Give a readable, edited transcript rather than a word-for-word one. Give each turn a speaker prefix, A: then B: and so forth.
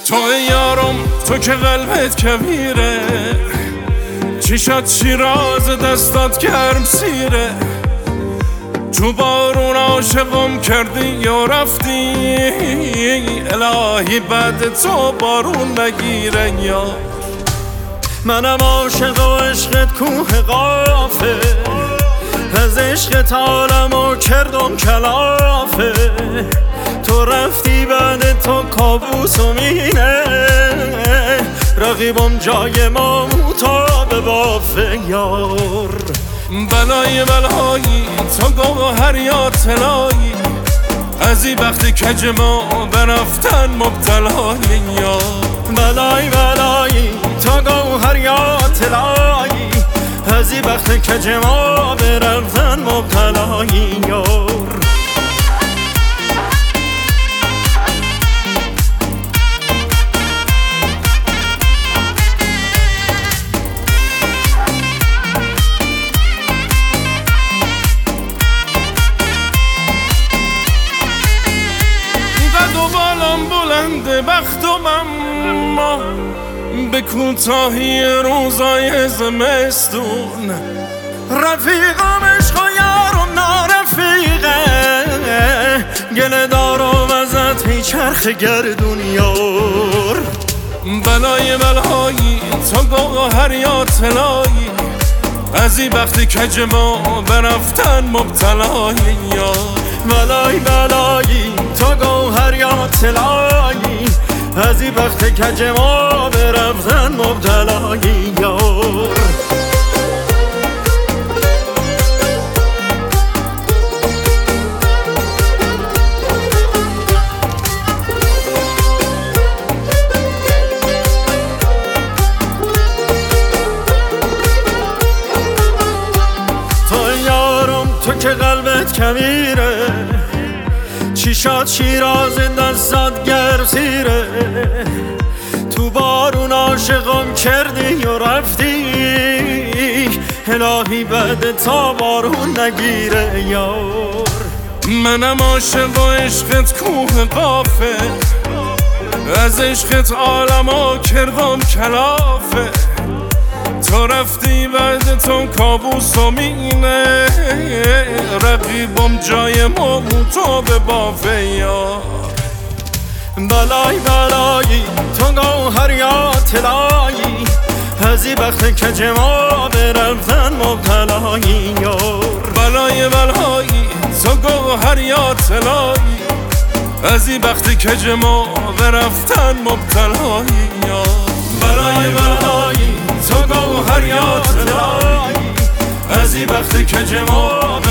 A: تو یارم تو که قلبت کبیره، چشات شیراز دستات گرم سیره. تو بارون عاشقم کردی یا رفتی، الهی بعد تو بارون نگیره یار.
B: منم عاشق و عشقت کوه قافه، از عشقت عالمو کردم کلافه. تو رفتی بعد تو کابوسم اینه، رقیبم جای ما تا به بافه یار.
A: بلای بلایی تو گوهر یا طلایی، از این وقتی کج ما برفتن مبتلایی یار.
B: بلای بلایی تو گوهر یا طلایی، از این وقتی کج ما برفتن مبتلایی یار.
A: بلند بختم اما به کوتاهی روزای زمستون،
B: رفیقم عشق و یارم نارفیقه، گله دارم ازت میچرخ گردون یار.
A: بلای بلایی تو گوهر یا طلایی، از این وقتی کج ما برفتن مبتلایی یار.
B: بلای بلایی تو گوهر یا طلایی، از این وقت کج ما برفتن مبتلایی یار. تو یارم تو که قلبت کبیره، چشات شیراز دستات گرم سیره. تو بارون عاشقم کردی و رفتی، الهی بعد تا بارون نگیره یار.
A: منم عاشق و عشقت کوه قافه، از عشقت عالمو کردم کلافه. تو رفتی بعد تو کابوسم اینه، رقیبم جای ما تو به بافه یار.
B: بلای بلایی تو گوهر یا طلایی، از این وقت کج ما برفتن مبتلایی یار.
A: بلای بلایی تو گوهر یا طلایی، از این وقت کج ما برفتن مبتلایی یار.
B: بلای بلایی تو گوهر یا طلایی، از این وقت کج ما